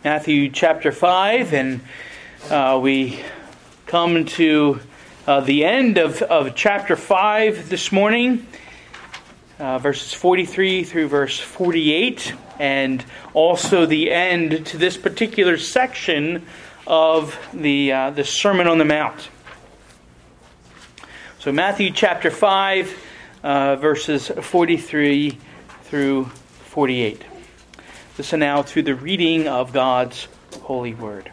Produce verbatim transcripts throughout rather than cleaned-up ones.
Matthew chapter five, and uh, we come to uh, the end of, of chapter five this morning, uh, verses forty-three through verse forty-eight, and also the end to this particular section of the, uh, the Sermon on the Mount. So Matthew chapter five, uh, verses forty-three through forty-eight. Listen now to the reading of God's holy word.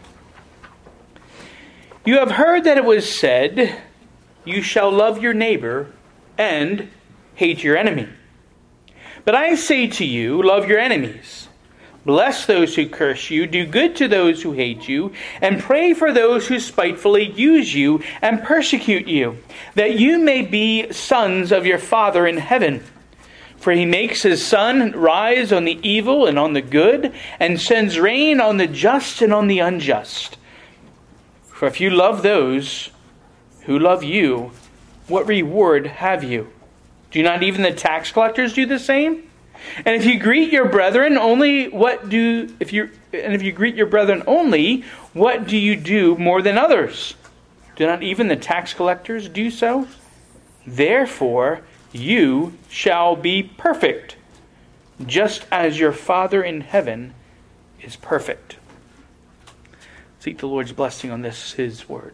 You have heard that it was said, "You shall love your neighbor and hate your enemy." But I say to you, love your enemies. Bless those who curse you, do good to those who hate you, and pray for those who spitefully use you and persecute you, that you may be sons of your Father in heaven. For he makes his sun rise on the evil and on the good, and sends rain on the just and on the unjust. For if you love those who love you, what reward have you? Do not even the tax collectors do the same? And if you greet your brethren only, what do if you and if you greet your brethren only, what do you do more than others? Do not even the tax collectors do so? Therefore, you shall be perfect, just as your Father in heaven is perfect. Seek the Lord's blessing on this, His word.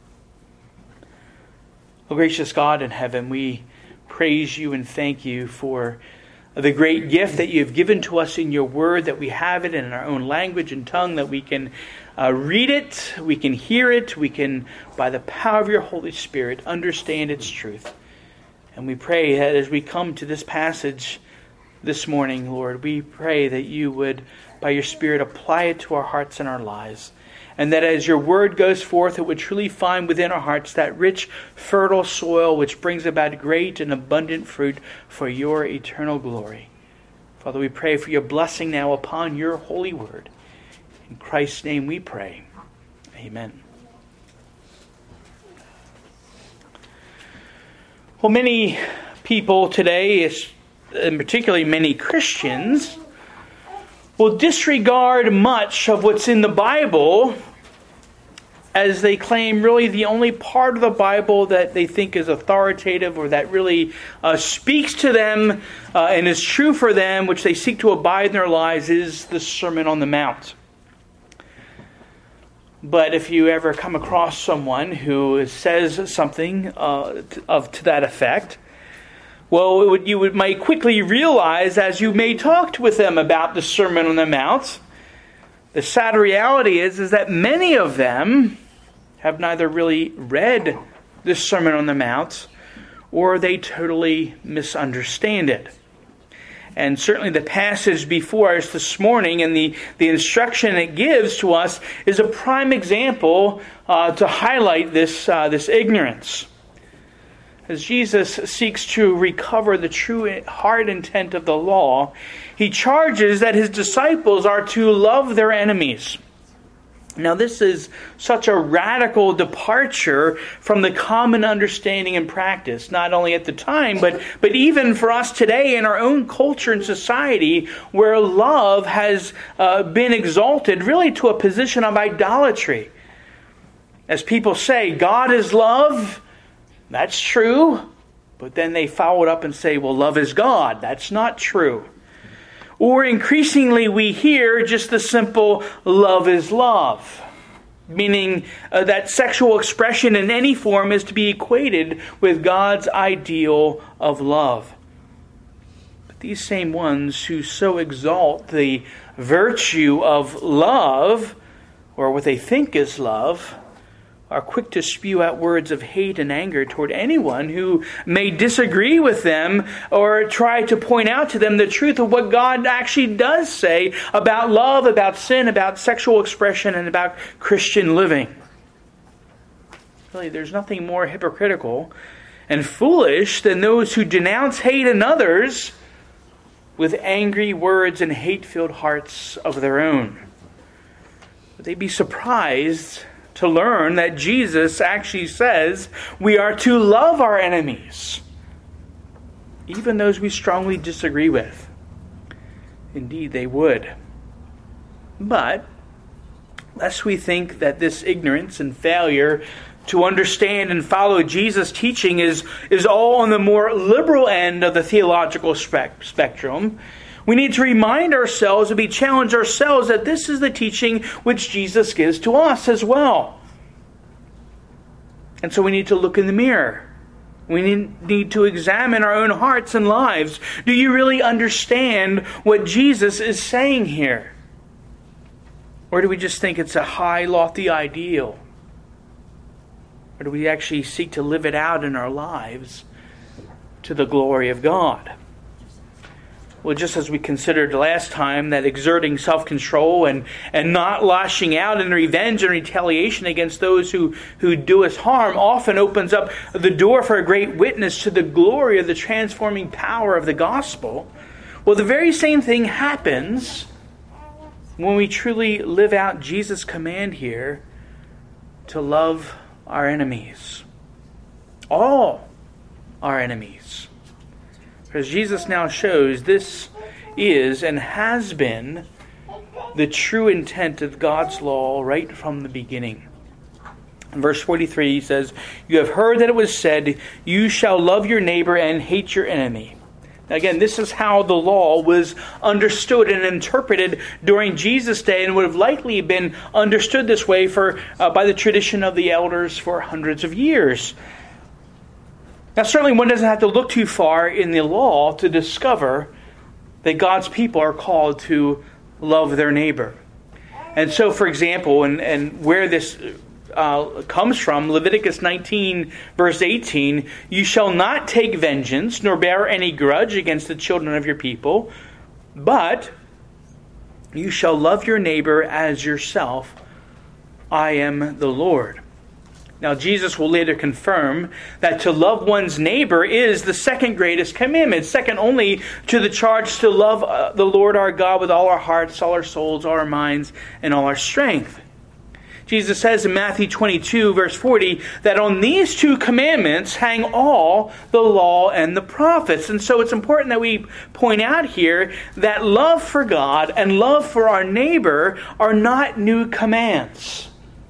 O gracious God in heaven, we praise you and thank you for the great gift that you have given to us in your word, that we have it in our own language and tongue, that we can uh, read it, we can hear it, we can, by the power of your Holy Spirit, understand its truth. And we pray that as we come to this passage this morning, Lord, we pray that you would, by your Spirit, apply it to our hearts and our lives. And that as your word goes forth, it would truly find within our hearts that rich, fertile soil which brings about great and abundant fruit for your eternal glory. Father, we pray for your blessing now upon your holy word. In Christ's name we pray. Amen. Well, many people today, and particularly many Christians, will disregard much of what's in the Bible as they claim really the only part of the Bible that they think is authoritative or that really uh, speaks to them uh, and is true for them, which they seek to abide in their lives, is the Sermon on the Mount. But if you ever come across someone who says something uh, of to that effect, well, it would, you would, might quickly realize as you may talk with them about the Sermon on the Mount, the sad reality is, is that many of them have neither really read the Sermon on the Mount or they totally misunderstand it. And certainly the passage before us this morning and the, the instruction it gives to us is a prime example uh, to highlight this, uh, this ignorance. As Jesus seeks to recover the true heart intent of the law, he charges that his disciples are to love their enemies. Now, this is such a radical departure from the common understanding and practice, not only at the time, but, but even for us today in our own culture and society, where love has uh, been exalted really to a position of idolatry. As people say, God is love. That's true. But then they follow it up and say, well, love is God. That's not true. Or increasingly we hear just the simple love is love. Meaning uh, that sexual expression in any form is to be equated with God's ideal of love. But these same ones who so exalt the virtue of love, or what they think is love, are quick to spew out words of hate and anger toward anyone who may disagree with them or try to point out to them the truth of what God actually does say about love, about sin, about sexual expression, and about Christian living. Really, there's nothing more hypocritical and foolish than those who denounce hate in others with angry words and hate-filled hearts of their own. Would they be surprised to learn that Jesus actually says we are to love our enemies, even those we strongly disagree with? Indeed, they would. But lest we think that this ignorance and failure to understand and follow Jesus' teaching is, is all on the more liberal end of the theological spec- spectrum. We need to remind ourselves and be challenged ourselves that this is the teaching which Jesus gives to us as well. And so we need to look in the mirror. We need, need to examine our own hearts and lives. Do you really understand what Jesus is saying here? Or do we just think it's a high, lofty ideal? Or do we actually seek to live it out in our lives to the glory of God? Well, just as we considered last time, that exerting self-control and, and not lashing out in revenge and retaliation against those who, who do us harm often opens up the door for a great witness to the glory of the transforming power of the gospel. Well, the very same thing happens when we truly live out Jesus' command here to love our enemies. All our enemies. Because Jesus now shows this is and has been the true intent of God's law right from the beginning. In verse forty-three, he says, "You have heard that it was said, 'You shall love your neighbor and hate your enemy.'" Now again, this is how the law was understood and interpreted during Jesus' day, and would have likely been understood this way for uh, by the tradition of the elders for hundreds of years. Now, certainly one doesn't have to look too far in the law to discover that God's people are called to love their neighbor. And so, for example, and, and where this uh, comes from, Leviticus nineteen, verse eighteen, "You shall not take vengeance, nor bear any grudge against the children of your people, but you shall love your neighbor as yourself. I am the Lord." Now, Jesus will later confirm that to love one's neighbor is the second greatest commandment, second only to the charge to love uh, the Lord our God with all our hearts, all our souls, all our minds, and all our strength. Jesus says in Matthew twenty-two, verse forty, that on these two commandments hang all the law and the prophets. And so it's important that we point out here that love for God and love for our neighbor are not new commands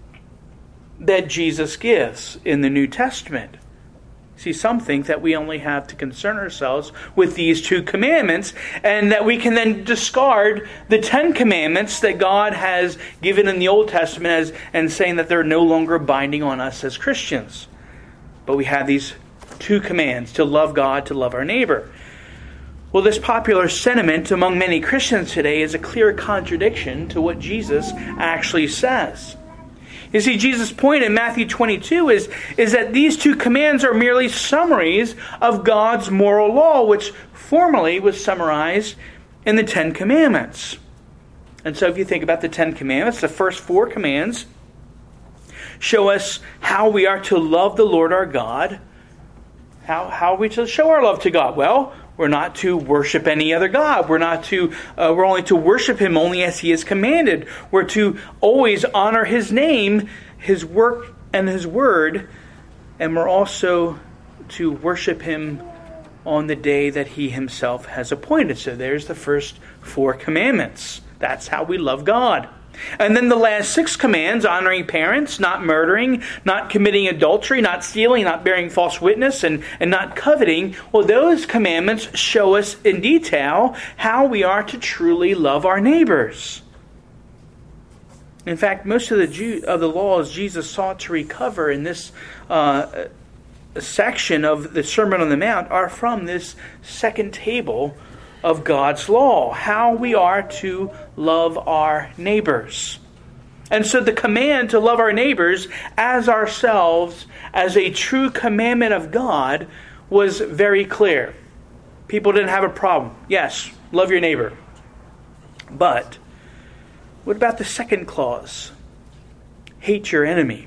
that Jesus gives in the New Testament. See, some think that we only have to concern ourselves with these two commandments, and that we can then discard the Ten Commandments that God has given in the Old Testament as, and saying that they're no longer binding on us as Christians. But we have these two commands, to love God, to love our neighbor. Well, this popular sentiment among many Christians today is a clear contradiction to what Jesus actually says. You see, Jesus' point in Matthew twenty-two is, is that these two commands are merely summaries of God's moral law, which formerly was summarized in the Ten Commandments. And so if you think about the Ten Commandments, the first four commands show us how we are to love the Lord our God. How, how are we to show our love to God? Well, we're not to worship any other God. We're not to. Uh, we're only to worship Him only as He has commanded. We're to always honor His name, His work, and His word, and we're also to worship Him on the day that He Himself has appointed. So there's the first four commandments. That's how we love God. And then the last six commands, honoring parents, not murdering, not committing adultery, not stealing, not bearing false witness, and, and not coveting, well, those commandments show us in detail how we are to truly love our neighbors. In fact, most of the Jew, of the laws Jesus sought to recover in this uh, section of the Sermon on the Mount are from this second table of God's law, how we are to love our neighbors. And so the command to love our neighbors as ourselves, as a true commandment of God, was very clear. People didn't have a problem. Yes, love your neighbor. But what about the second clause? Hate your enemy.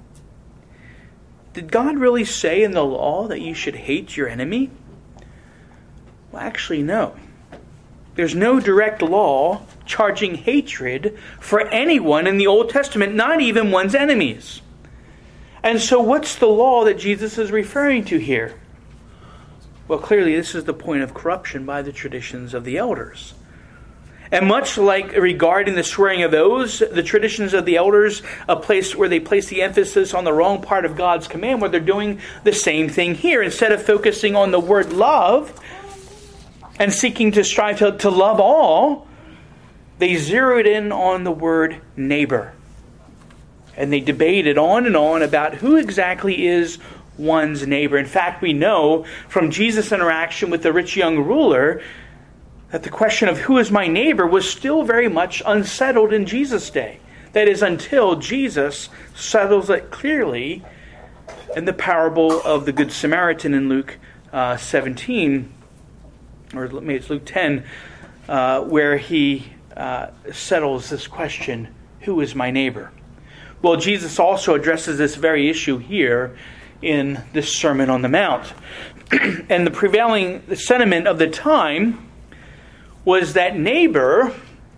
Did God really say in the law that you should hate your enemy? Well, actually, no. There's no direct law charging hatred for anyone in the Old Testament, not even one's enemies. And so what's the law that Jesus is referring to here? Well, clearly this is the point of corruption by the traditions of the elders. And much like regarding the swearing of oaths, the traditions of the elders, a place where they place the emphasis on the wrong part of God's command, where they're doing the same thing here. Instead of focusing on the word love and seeking to strive to, to love all, they zeroed in on the word neighbor. And they debated on and on about who exactly is one's neighbor. In fact, we know from Jesus' interaction with the rich young ruler that the question of who is my neighbor was still very much unsettled in Jesus' day. That is, until Jesus settles it clearly in the parable of the Good Samaritan in Luke uh, seventeen, or maybe it's Luke ten, uh, where he uh, settles this question, who is my neighbor? Well, Jesus also addresses this very issue here in the Sermon on the Mount. And the prevailing sentiment of the time was that neighbor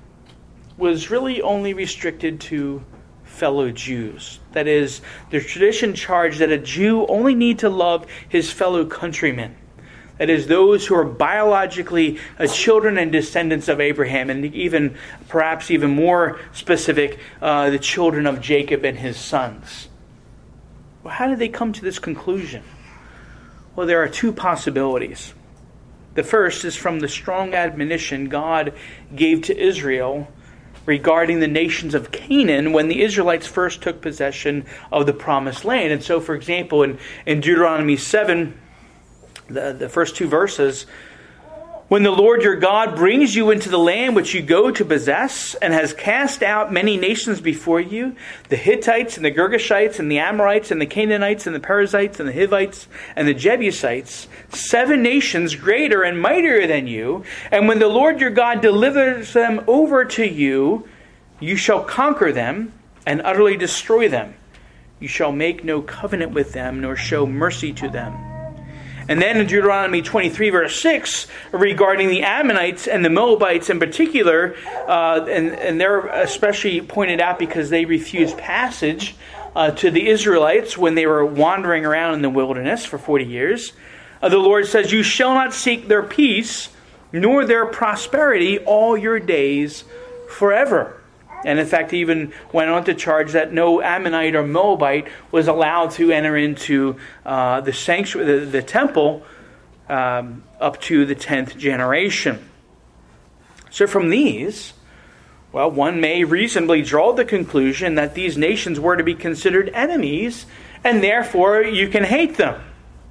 was really only restricted to fellow Jews. That is, the tradition charged that a Jew only need to love his fellow countrymen. That is, those who are biologically children and descendants of Abraham, and even, perhaps even more specific, uh, the children of Jacob and his sons. Well, how did they come to this conclusion? Well, there are two possibilities. The first is from the strong admonition God gave to Israel regarding the nations of Canaan when the Israelites first took possession of the promised land. And so, for example, in, in Deuteronomy seven, the, the first two verses, when the Lord your God brings you into the land which you go to possess, and has cast out many nations before you, the Hittites and the Girgashites and the Amorites and the Canaanites and the Perizzites and the Hivites and the Jebusites, seven nations greater and mightier than you, and when the Lord your God delivers them over to you, you shall conquer them and utterly destroy them. You shall make no covenant with them, nor show mercy to them. And then in Deuteronomy twenty-three, verse six, regarding the Ammonites and the Moabites in particular, uh, and, and they're especially pointed out because they refused passage uh, to the Israelites when they were wandering around in the wilderness for forty years. Uh, the Lord says, you shall not seek their peace, nor their prosperity all your days forever. And in fact, he even went on to charge that no Ammonite or Moabite was allowed to enter into uh, the sanctuary, the, the temple, um, up to the tenth generation. So from these, well, one may reasonably draw the conclusion that these nations were to be considered enemies, and therefore you can hate them.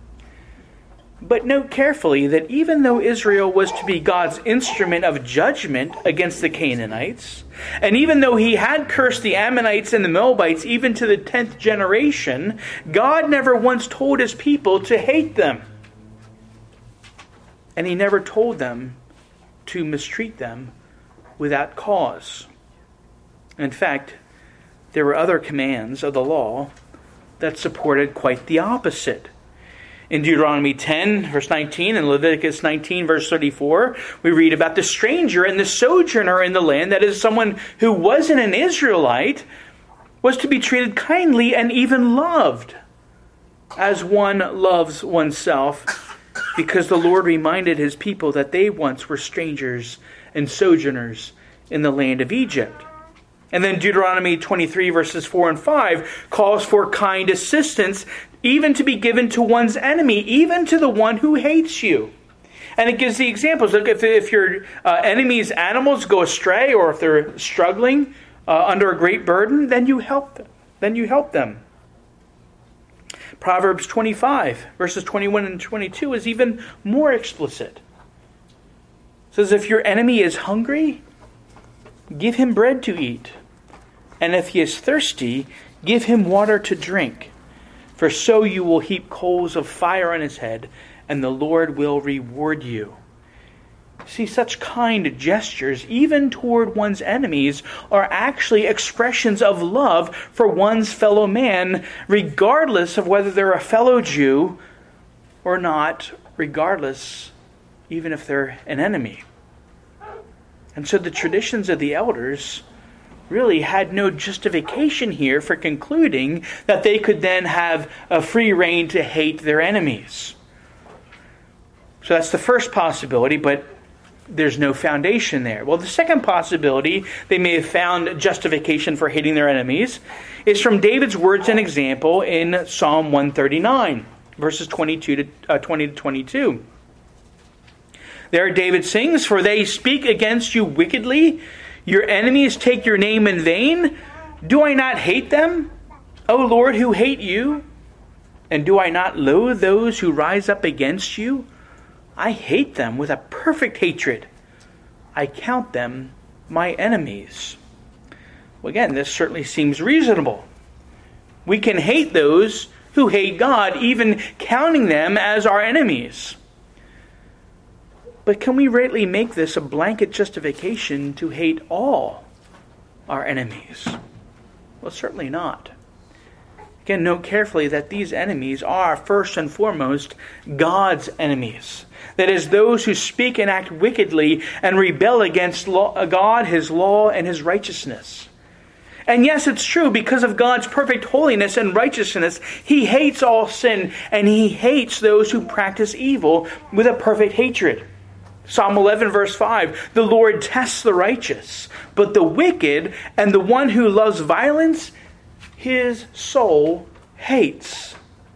But note carefully that even though Israel was to be God's instrument of judgment against the Canaanites, and even though he had cursed the Ammonites and the Moabites even to the tenth generation, God never once told his people to hate them. And he never told them to mistreat them without cause. In fact, there were other commands of the law that supported quite the opposite. In Deuteronomy ten, verse nineteen, and Leviticus nineteen, verse thirty-four, we read about the stranger and the sojourner in the land, that is, someone who wasn't an Israelite, was to be treated kindly and even loved as one loves oneself, because the Lord reminded his people that they once were strangers and sojourners in the land of Egypt. And then Deuteronomy twenty-three, verses four and five, calls for kind assistance, even to be given to one's enemy, even to the one who hates you. And it gives the examples. Look, if, if your uh, enemy's animals go astray, or if they're struggling uh, under a great burden, then you help them. Then you help them. Proverbs twenty-five, verses twenty-one and twenty-two is even more explicit. It says, if your enemy is hungry, give him bread to eat. And if he is thirsty, give him water to drink. For so you will heap coals of fire on his head, and the Lord will reward you. See, such kind gestures, even toward one's enemies, are actually expressions of love for one's fellow man, regardless of whether they're a fellow Jew or not, regardless even if they're an enemy. And so the traditions of the elders really had no justification here for concluding that they could then have a free rein to hate their enemies. So that's the first possibility, but there's no foundation there. Well, the second possibility they may have found justification for hating their enemies is from David's words and example in Psalm one thirty-nine, verses twenty-two to uh, twenty to twenty-two. There David sings, "For they speak against you wickedly. Your enemies take your name in vain. Do I not hate them, O Lord, who hate you? And do I not loathe those who rise up against you? I hate them with a perfect hatred. I count them my enemies." Well, again, this certainly seems reasonable. We can hate those who hate God, even counting them as our enemies. But can we rightly make this a blanket justification to hate all our enemies? Well, certainly not. Again, note carefully that these enemies are, first and foremost, God's enemies. That is, those who speak and act wickedly and rebel against law, God, His law, and His righteousness. And yes, it's true, because of God's perfect holiness and righteousness, He hates all sin, and He hates those who practice evil with a perfect hatred. Psalm eleven, verse five, "The Lord tests the righteous, but the wicked and the one who loves violence, His soul hates."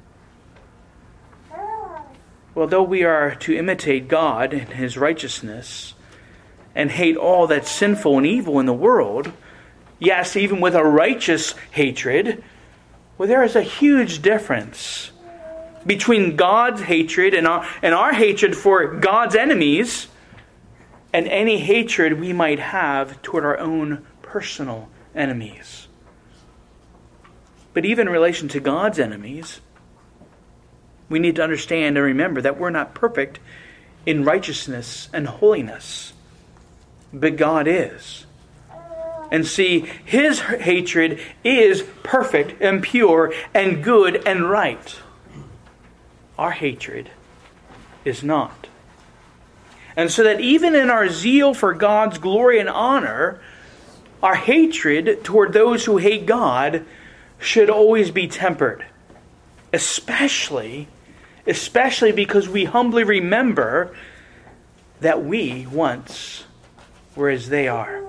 Well, though we are to imitate God and His righteousness and hate all that's sinful and evil in the world, yes, even with a righteous hatred, well, there is a huge difference between God's hatred and our, and our hatred for God's enemies and any hatred we might have toward our own personal enemies. But even in relation to God's enemies, we need to understand and remember that we're not perfect in righteousness and holiness, but God is. And see, His hatred is perfect and pure and good and right. Our hatred is not. And so that even in our zeal for God's glory and honor, our hatred toward those who hate God should always be tempered. Especially, especially because we humbly remember that we once were as they are.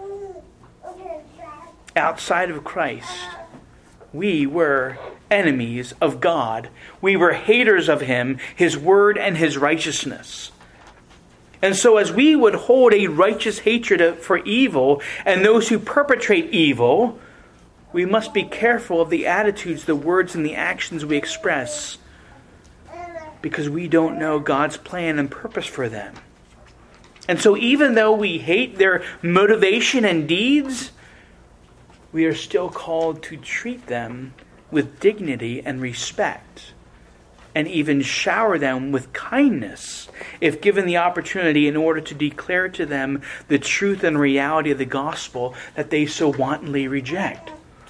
Outside of Christ, we were enemies of God. We were haters of Him, His word, and His righteousness. And so as we would hold a righteous hatred for evil and those who perpetrate evil, we must be careful of the attitudes, the words, and the actions we express, because we don't know God's plan and purpose for them. And so even though we hate their motivation and deeds, we are still called to treat them with dignity and respect, and even shower them with kindness if given the opportunity, in order to declare to them the truth and reality of the gospel that they so wantonly reject.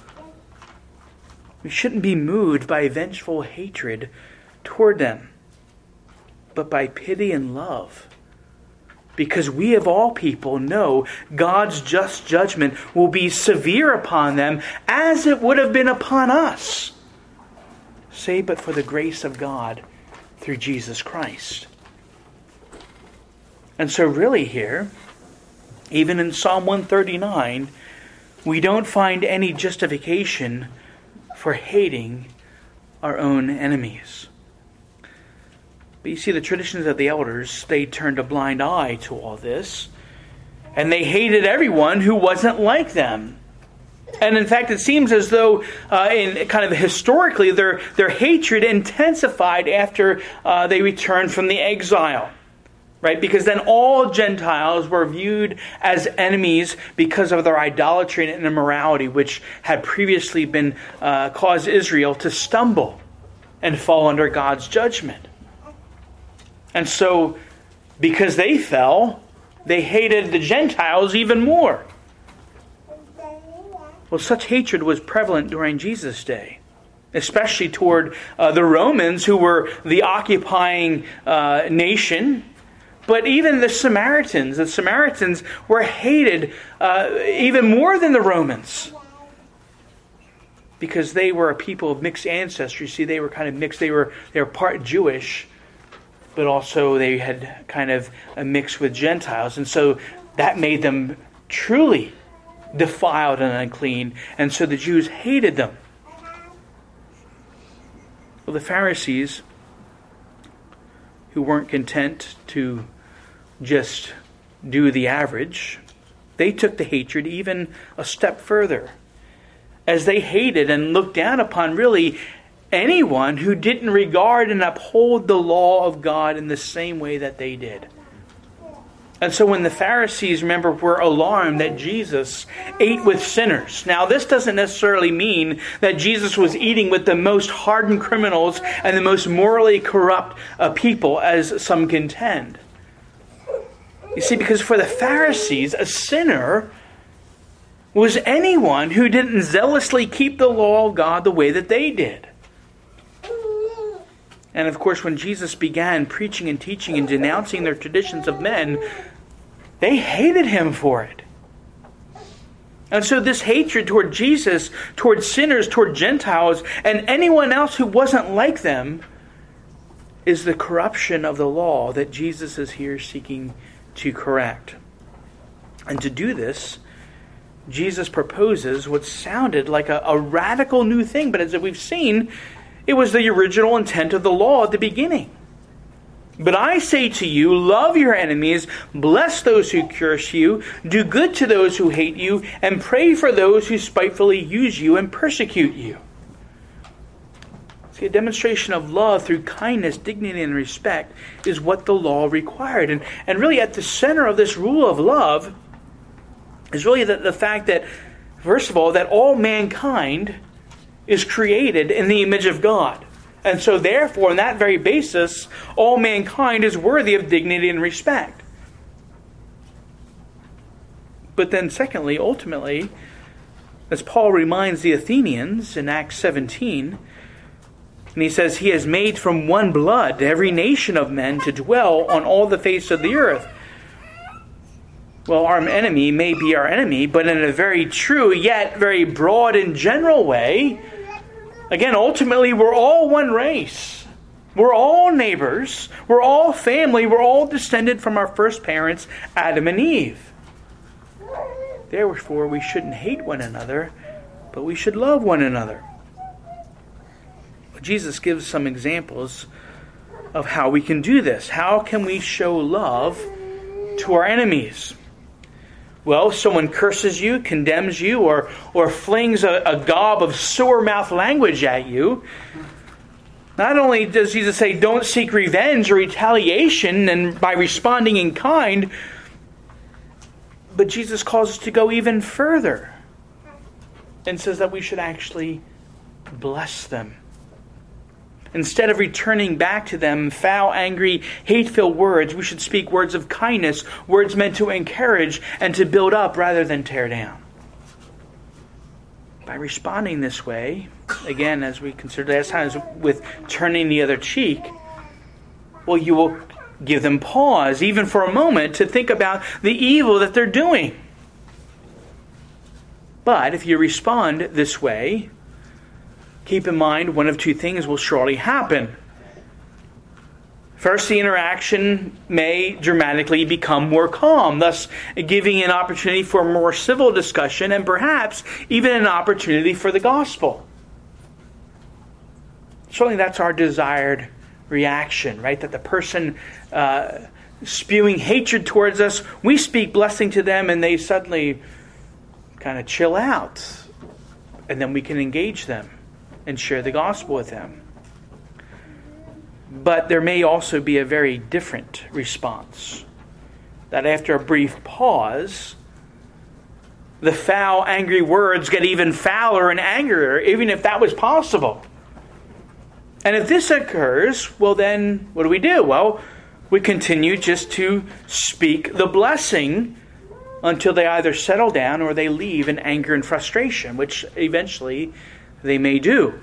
We shouldn't be moved by vengeful hatred toward them, but by pity and love. Because we of all people know God's just judgment will be severe upon them, as it would have been upon us, save but for the grace of God through Jesus Christ. And so really here, even in Psalm one thirty-nine, we don't find any justification for hating our own enemies. But you see, the traditions of the elders, they turned a blind eye to all this, and they hated everyone who wasn't like them. And in fact, it seems as though, uh, in kind of historically, their their hatred intensified after uh, they returned from the exile, right? Because then all Gentiles were viewed as enemies because of their idolatry and immorality, which had previously been uh, caused Israel to stumble and fall under God's judgment. And so, because they fell, they hated the Gentiles even more. Well, such hatred was prevalent during Jesus' day, especially toward uh, the Romans, who were the occupying uh, nation. But even the Samaritans, the Samaritans were hated uh, even more than the Romans, because they were a people of mixed ancestry. See, they were kind of mixed. They were they were part Jewish but also they had kind of a mix with Gentiles. And so that made them truly defiled and unclean. And so the Jews hated them. Well, the Pharisees, who weren't content to just do the average, they took the hatred even a step further, as they hated and looked down upon really anyone who didn't regard and uphold the law of God in the same way that they did. And so when the Pharisees, remember, were alarmed that Jesus ate with sinners. Now, this doesn't necessarily mean that Jesus was eating with the most hardened criminals and the most morally corrupt uh, people, as some contend. You see, because for the Pharisees, a sinner was anyone who didn't zealously keep the law of God the way that they did. And of course, when Jesus began preaching and teaching and denouncing their traditions of men, they hated him for it. And so this hatred toward Jesus, toward sinners, toward Gentiles, and anyone else who wasn't like them, is the corruption of the law that Jesus is here seeking to correct. And to do this, Jesus proposes what sounded like a, a radical new thing, but as we've seen, it was the original intent of the law at the beginning. But I say to you, love your enemies, bless those who curse you, do good to those who hate you, and pray for those who spitefully use you and persecute you. See, a demonstration of love through kindness, dignity, and respect is what the law required. And, and really at the center of this rule of love is really the, the fact that, first of all, that all mankind is created in the image of God. And so therefore, on that very basis, all mankind is worthy of dignity and respect. But then secondly, ultimately, as Paul reminds the Athenians in Acts seventeen, and he says, he has made from one blood every nation of men to dwell on all the face of the earth. Well, our enemy may be our enemy, but in a very true, yet very broad and general way, again, ultimately, we're all one race. We're all neighbors. We're all family. We're all descended from our first parents, Adam and Eve. Therefore, we shouldn't hate one another, but we should love one another. Jesus gives some examples of how we can do this. How can we show love to our enemies? Well, someone curses you, condemns you, or, or flings a, a gob of sore-mouthed language at you. Not only does Jesus say, don't seek revenge or retaliation and by responding in kind, but Jesus calls us to go even further and says that we should actually bless them. Instead of returning back to them foul, angry, hate-filled words, we should speak words of kindness, words meant to encourage and to build up rather than tear down. By responding this way, again, as we considered last time, with turning the other cheek, well, you will give them pause, even for a moment, to think about the evil that they're doing. But if you respond this way, keep in mind, one of two things will surely happen. First, the interaction may dramatically become more calm, thus giving an opportunity for a more civil discussion and perhaps even an opportunity for the gospel. Certainly that's our desired reaction, right? That the person uh, spewing hatred towards us, we speak blessing to them and they suddenly kind of chill out. And then we can engage them and share the gospel with them. But there may also be a very different response. That after a brief pause, the foul, angry words get even fouler and angrier, even if that was possible. And if this occurs, well then, what do we do? Well, we continue just to speak the blessing until they either settle down or they leave in anger and frustration, which eventually they may do.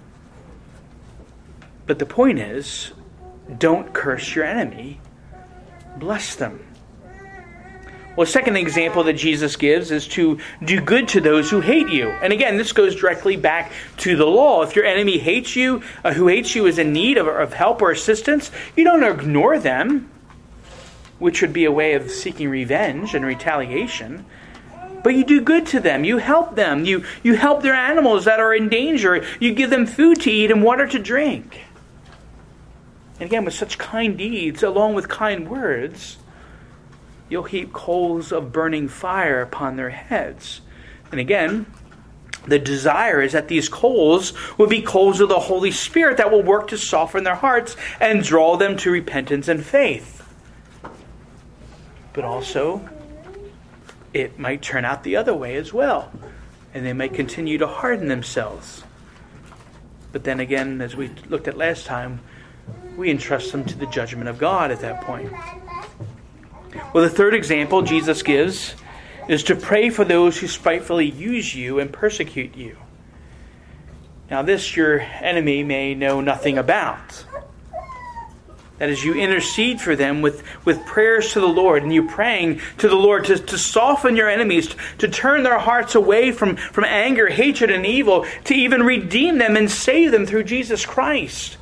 But the point is, don't curse your enemy. Bless them. Well, a second example that Jesus gives is to do good to those who hate you. And again, this goes directly back to the law. If your enemy hates you, uh, who hates you is in need of, of help or assistance, you don't ignore them, which would be a way of seeking revenge and retaliation. But you do good to them. You help them. You, you help their animals that are in danger. You give them food to eat and water to drink. And again, with such kind deeds, along with kind words, you'll heap coals of burning fire upon their heads. And again, the desire is that these coals will be coals of the Holy Spirit that will work to soften their hearts and draw them to repentance and faith. But also, it might turn out the other way as well, and they might continue to harden themselves. But then again, as we looked at last time, we entrust them to the judgment of God at that point. Well, the third example Jesus gives is to pray for those who spitefully use you and persecute you. Now, this your enemy may know nothing about. That is, you intercede for them with, with prayers to the Lord, and you praying to the Lord to, to soften your enemies, to, to turn their hearts away from, from anger, hatred, and evil, to even redeem them and save them through Jesus Christ.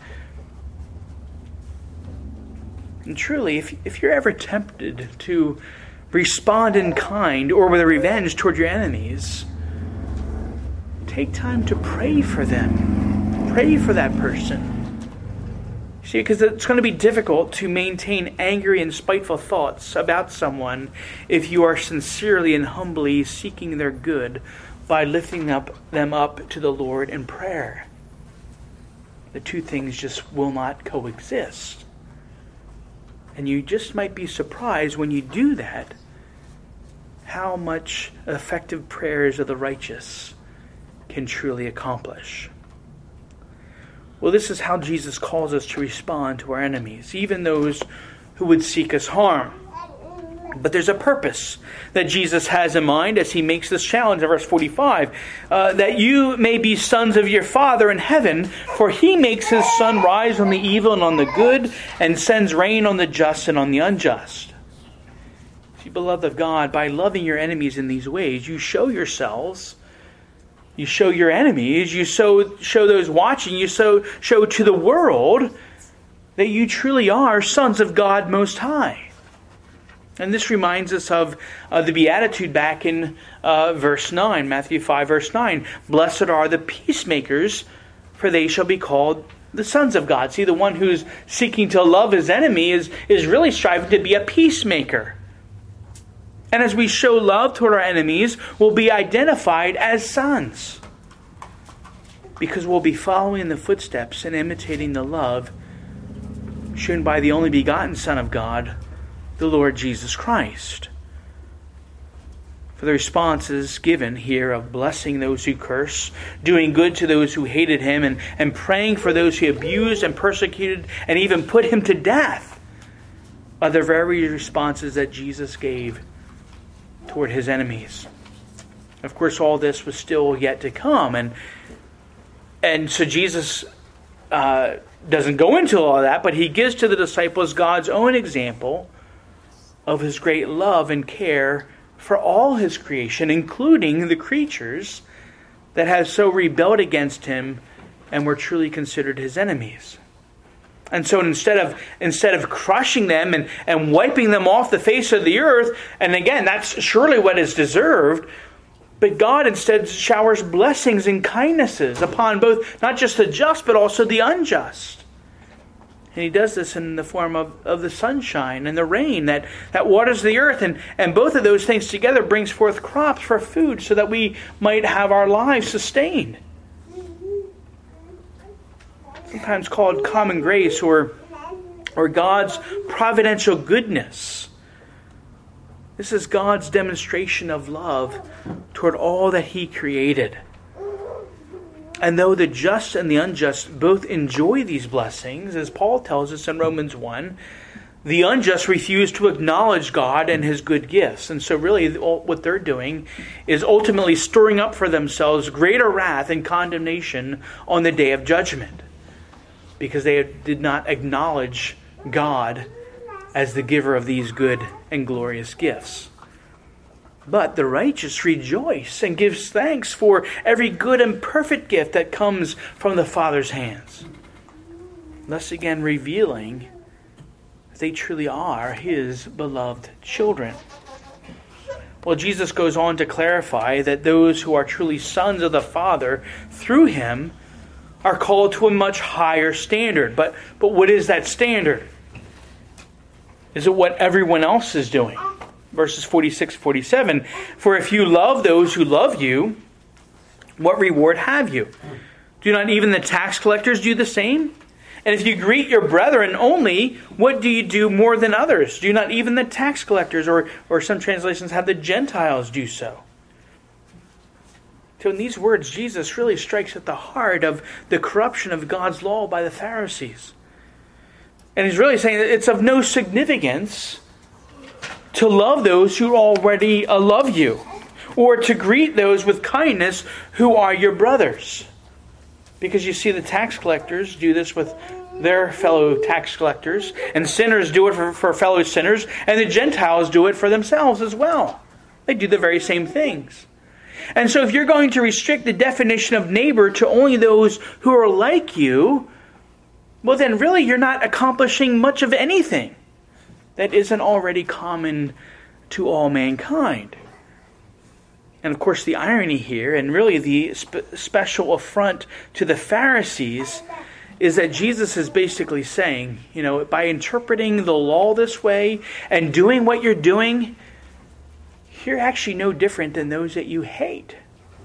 And truly, if, if you're ever tempted to respond in kind or with a revenge toward your enemies, take time to pray for them. Pray for that person. See, because it's going to be difficult to maintain angry and spiteful thoughts about someone if you are sincerely and humbly seeking their good by lifting up them up to the Lord in prayer. The two things just will not coexist. And you just might be surprised when you do that how much effective prayers of the righteous can truly accomplish. Well, this is how Jesus calls us to respond to our enemies, even those who would seek us harm. But there's a purpose that Jesus has in mind as he makes this challenge in verse forty-five. Uh, that you may be sons of your Father in heaven, for he makes his sun rise on the evil and on the good, and sends rain on the just and on the unjust. See, beloved of God, by loving your enemies in these ways, you show yourselves, you show your enemies, you show, show those watching, you show, show to the world that you truly are sons of God Most High. And this reminds us of uh, the Beatitude back in uh, verse nine, Matthew five, verse nine. Blessed are the peacemakers, for they shall be called the sons of God. See, the one who's seeking to love his enemy is, is really striving to be a peacemaker. And as we show love toward our enemies, we'll be identified as sons. Because we'll be following in the footsteps and imitating the love shown by the only begotten Son of God, the Lord Jesus Christ. For the responses given here of blessing those who curse, doing good to those who hated him, and, and praying for those who abused and persecuted and even put him to death, are the very responses that Jesus gave toward his enemies. Of course, all this was still yet to come. And, and so Jesus uh, doesn't go into all that, but he gives to the disciples God's own example of his great love and care for all his creation, including the creatures that have so rebelled against him and were truly considered his enemies. And so instead of instead of crushing them and, and wiping them off the face of the earth, and again, that's surely what is deserved, but God instead showers blessings and kindnesses upon both, not just the just, but also the unjust. And he does this in the form of, of the sunshine and the rain that, that waters the earth. And, and both of those things together brings forth crops for food so that we might have our lives sustained. Sometimes called common grace or, or God's providential goodness. This is God's demonstration of love toward all that he created. And though the just and the unjust both enjoy these blessings, as Paul tells us in Romans one, the unjust refuse to acknowledge God and his good gifts. And so really what they're doing is ultimately storing up for themselves greater wrath and condemnation on the day of judgment, because they did not acknowledge God as the giver of these good and glorious gifts. But the righteous rejoice and gives thanks for every good and perfect gift that comes from the Father's hands. Thus again revealing that they truly are His beloved children. Well, Jesus goes on to clarify that those who are truly sons of the Father through Him are called to a much higher standard. But, but what is that standard? Is it what everyone else is doing? Verses forty-six, forty-seven. For if you love those who love you, what reward have you? Do not even the tax collectors do the same? And if you greet your brethren only, what do you do more than others? Do not even the tax collectors, or, or some translations have the Gentiles do so? So in these words, Jesus really strikes at the heart of the corruption of God's law by the Pharisees. And He's really saying that it's of no significance to love those who already love you, or to greet those with kindness who are your brothers. Because you see, the tax collectors do this with their fellow tax collectors, and sinners do it for, for fellow sinners, and the Gentiles do it for themselves as well. They do the very same things. And so if you're going to restrict the definition of neighbor to only those who are like you, well then really you're not accomplishing much of anything that isn't already common to all mankind. And of course the irony here, and really the spe- special affront to the Pharisees, is that Jesus is basically saying, you know, by interpreting the law this way and doing what you're doing, you're actually no different than those that you hate.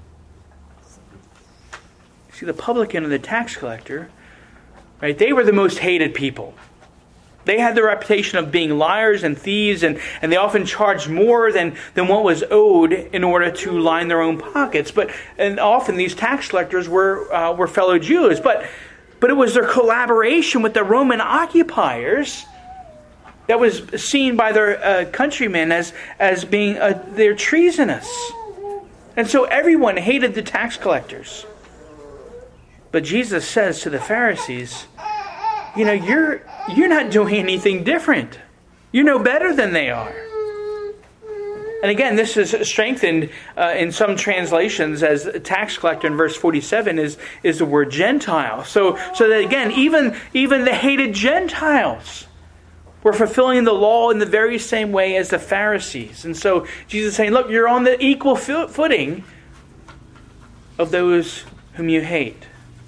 See, the publican and the tax collector, right, they were the most hated people. They had the reputation of being liars and thieves, and, and they often charged more than, than what was owed in order to line their own pockets. But and often these tax collectors were uh, were fellow Jews. But but it was their collaboration with the Roman occupiers that was seen by their uh, countrymen as as being uh, they're treasonous. And so everyone hated the tax collectors. But Jesus says to the Pharisees, you know, you're you're not doing anything different. You're no better than they are. And again, this is strengthened uh, in some translations as tax collector in verse forty-seven is, is the word Gentile. So so that again, even, even the hated Gentiles were fulfilling the law in the very same way as the Pharisees. And so Jesus is saying, look, you're on the equal footing of those whom you hate.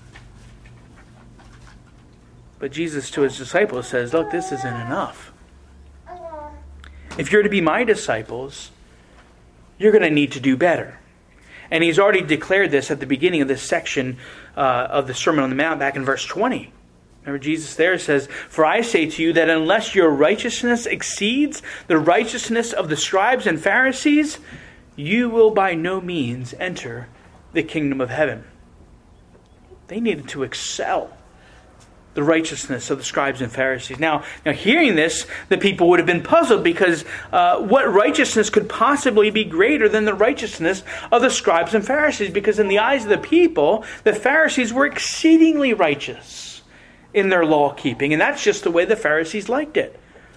But Jesus to His disciples says, look, this isn't enough. If you're to be my disciples, you're going to need to do better. And He's already declared this at the beginning of this section uh, of the Sermon on the Mount back in verse twenty. Remember, Jesus there says, for I say to you that unless your righteousness exceeds the righteousness of the scribes and Pharisees, you will by no means enter the kingdom of heaven. They needed to excel the righteousness of the scribes and Pharisees. Now, now hearing this, the people would have been puzzled because uh, what righteousness could possibly be greater than the righteousness of the scribes and Pharisees? Because in the eyes of the people, the Pharisees were exceedingly righteous in their law keeping, and that's just the way the Pharisees liked it.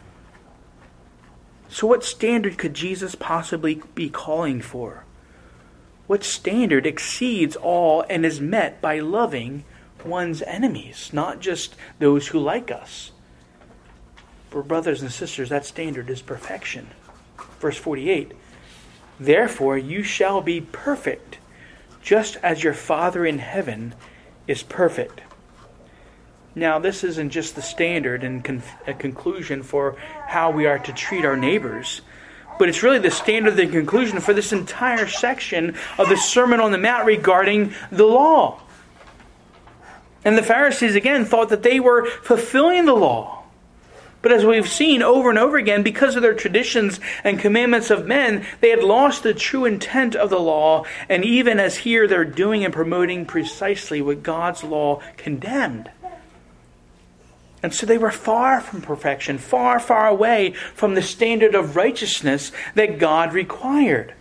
So what standard could Jesus possibly be calling for? What standard exceeds all and is met by loving one's enemies, not just those who like us? For brothers and sisters, that standard is perfection. Verse forty-eight, therefore you shall be perfect, just as your Father in heaven is perfect. Now, this isn't just the standard and con- a conclusion for how we are to treat our neighbors, but it's really the standard and conclusion for this entire section of the Sermon on the Mount regarding the law. And the Pharisees, again, thought that they were fulfilling the law. But as we've seen over and over again, because of their traditions and commandments of men, they had lost the true intent of the law. And even as here, they're doing and promoting precisely what God's law condemned. And so they were far from perfection, far, far away from the standard of righteousness that God required.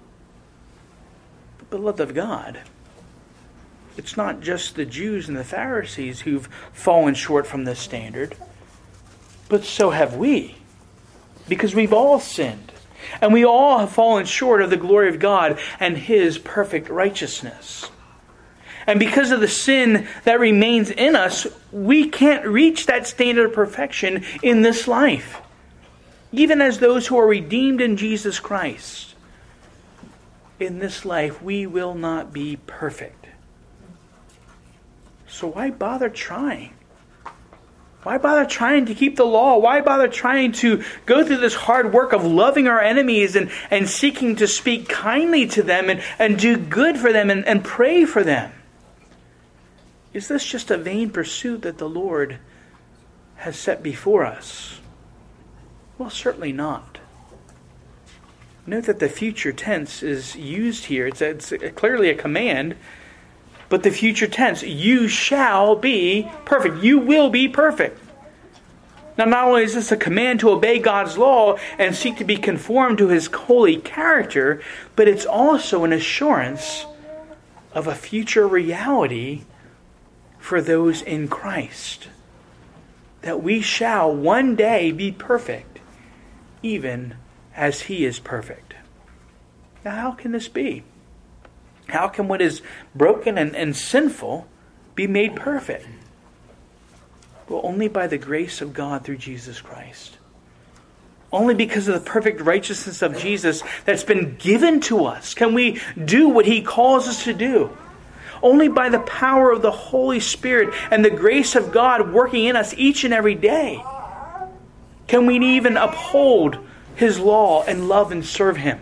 But beloved of God, it's not just the Jews and the Pharisees who've fallen short from this standard, but so have we. Because we've all sinned. And we all have fallen short of the glory of God and His perfect righteousness. And because of the sin that remains in us, we can't reach that standard of perfection in this life. Even as those who are redeemed in Jesus Christ, in this life we will not be perfect. So why bother trying? Why bother trying to keep the law? Why bother trying to go through this hard work of loving our enemies and, and seeking to speak kindly to them and, and do good for them and, and pray for them? Is this just a vain pursuit that the Lord has set before us? Well, certainly not. Note that the future tense is used here. It's, a, it's a, clearly a command, but the future tense, you shall be perfect. You will be perfect. Now, not only is this a command to obey God's law and seek to be conformed to His holy character, but it's also an assurance of a future reality for those in Christ, that we shall one day be perfect, even as He is perfect. Now, how can this be? How can what is broken and, and sinful be made perfect? Well, only by the grace of God through Jesus Christ. Only because of the perfect righteousness of Jesus that's been given to us can we do what He calls us to do. Only by the power of the Holy Spirit and the grace of God working in us each and every day can we even uphold His law and love and serve Him.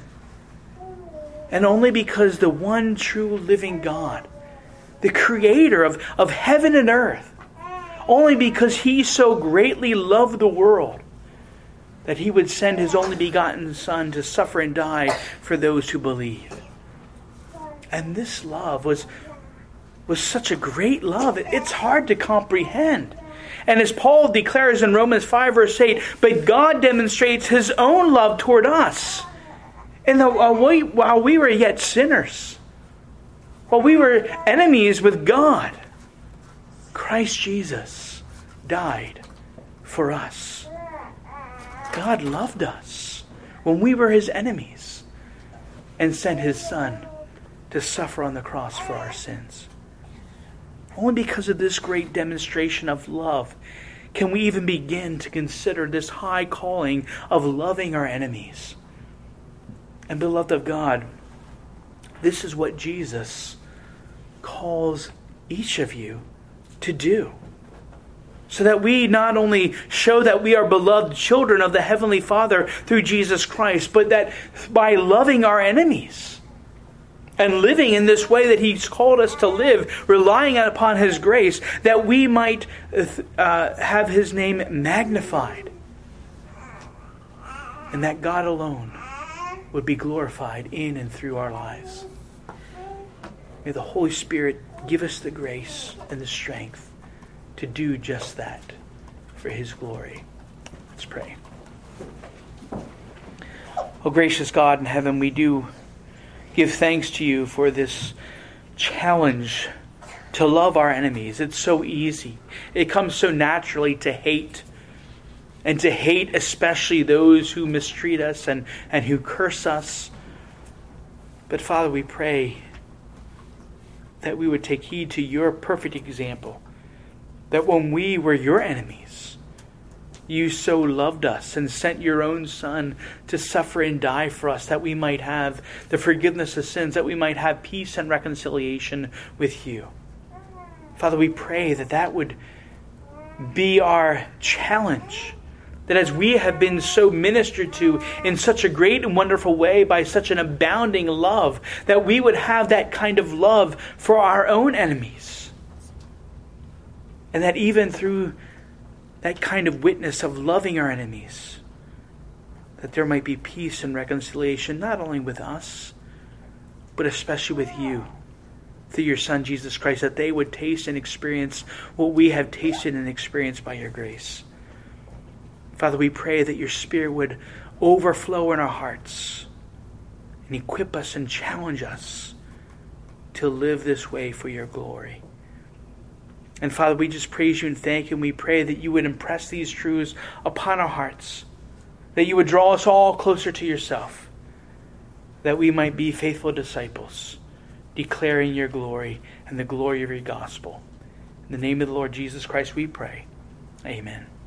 And only because the one true living God, the Creator of, of heaven and earth, only because He so greatly loved the world that He would send His only begotten Son to suffer and die for those who believe. And this love was was such a great love. It's hard to comprehend. And as Paul declares in Romans five verse eight, but God demonstrates His own love toward us. And while we, while we were yet sinners, while we were enemies with God, Christ Jesus died for us. God loved us when we were His enemies and sent His Son to suffer on the cross for our sins. Only because of this great demonstration of love can we even begin to consider this high calling of loving our enemies. And beloved of God, this is what Jesus calls each of you to do. So that we not only show that we are beloved children of the Heavenly Father through Jesus Christ, but that by loving our enemies and living in this way that He's called us to live, relying upon His grace, that we might uh, have His name magnified. And that God alone would be glorified in and through our lives. May the Holy Spirit give us the grace and the strength to do just that for His glory. Let's pray. Oh, gracious God in heaven, we do give thanks to You for this challenge to love our enemies. It's so easy. It comes so naturally to hate. And to hate especially those who mistreat us and, and who curse us. But Father, we pray that we would take heed to Your perfect example. That when we were Your enemies, You so loved us and sent Your own Son to suffer and die for us, that we might have the forgiveness of sins, that we might have peace and reconciliation with You. Father, we pray that that would be our challenge. That as we have been so ministered to in such a great and wonderful way by such an abounding love, that we would have that kind of love for our own enemies. And that even through that kind of witness of loving our enemies, that there might be peace and reconciliation, not only with us, but especially with You, through Your Son, Jesus Christ, that they would taste and experience what we have tasted and experienced by Your grace. Father, we pray that Your Spirit would overflow in our hearts and equip us and challenge us to live this way for Your glory. And Father, we just praise You and thank You, and we pray that You would impress these truths upon our hearts, that you would draw us all closer to yourself, that we might be faithful disciples, declaring your glory and the glory of your gospel. In the name of the Lord Jesus Christ we pray. Amen.